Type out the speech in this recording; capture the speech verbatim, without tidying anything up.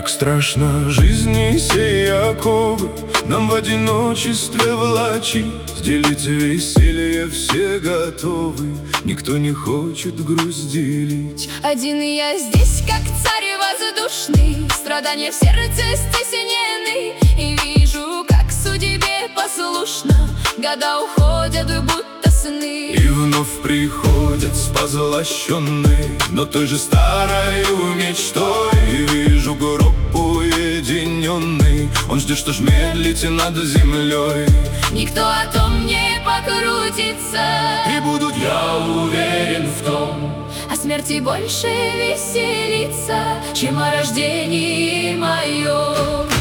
Как страшно жизни сей оковы нам в одиночестве влачить. Делить веселье все готовы, никто не хочет грусть делить. Один я здесь, как царь воздушный, страдания в сердце стеснены. И вижу, как судьбе послушно года уходят, будто сны. И вновь приходят позлощенные, но той же старою мечтой. И вижу гроб уединенный, он ждет, что ж медлите над землей. Никто о том не покрутится, и будут, я уверен в том, о смерти больше веселиться, чем о рождении моем.